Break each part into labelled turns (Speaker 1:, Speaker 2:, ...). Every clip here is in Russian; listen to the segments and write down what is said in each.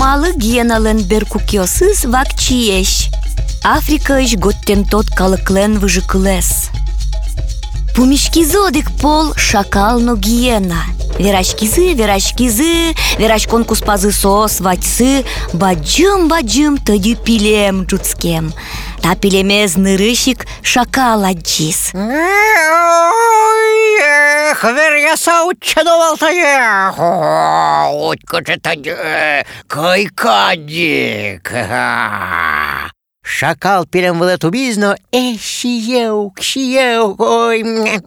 Speaker 1: малы геналын бер кукёсыз вакчиеш. Африка иш готтен тот калыклен выжыкылес. Пумишкизы одик пол шакално гиена. Верашкизы, верашкон куспазы сос вачсы, баджым тоди пилем джуцкем. Та пилемез нырышик шакал аджис.
Speaker 2: Веряса учадовалтая. Кайкадик. Шакал пилем в эту бизну, кшиеу, ой.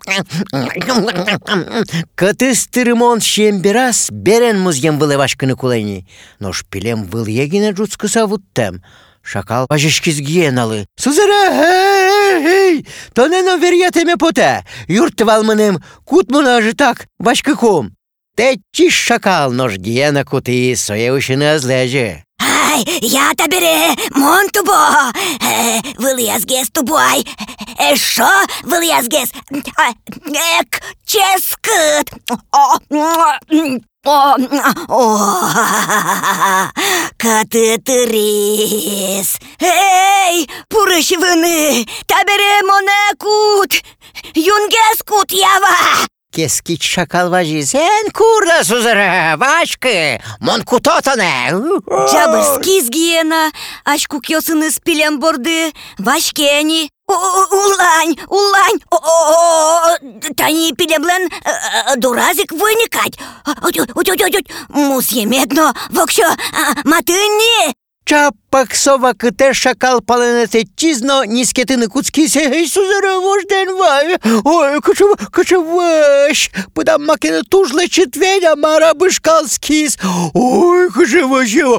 Speaker 2: Катысты ремонт щемберас, берен музьем был вашканы кулени. Но шпилем был егина джуцкаса вот тем. Шакал пажешкиз гиеналы. Сузара, то не верьятеме поте. Юртывал мынем, кут муна же так, башкаком. Течиш шакал, нож гиена куты, своє ушины азлеже.
Speaker 1: Ай, я табере, монтубо, вылязгес тубой, шо вылязгес, ческыт, катытрис, эй, пурышевыны, табере монекут, юнгескут ява.
Speaker 2: Кескит шакал важи, сен курда сузара, вашкы, мон кутотане.
Speaker 1: Джабырскиз гиена, аш кукёсыны спилем борды, вашкени. Улань, тани пилемлен дуразик выникать. Мусьемедно, вокшо, матынни.
Speaker 2: Чапак сова кыте шакал паленете чизно, нискетыны куцкисе, эй, сузара, вожден вай. Ой, качеваш, подам макина тужле четвеня, мара бышкалскис. Ой, качевашева,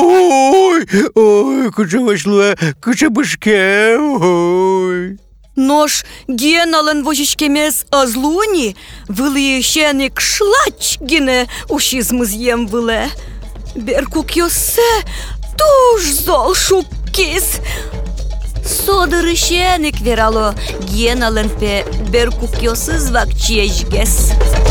Speaker 2: ой, качевашлуэ, качебышке, ой.
Speaker 1: Нож генален вожичкемес азлуни, вылыещеник шлач гине ушизмызьем выле. Беркукёсе, туж зол шуккис. Содырышеник верало геналенпе беркукёсыз вакчежгес.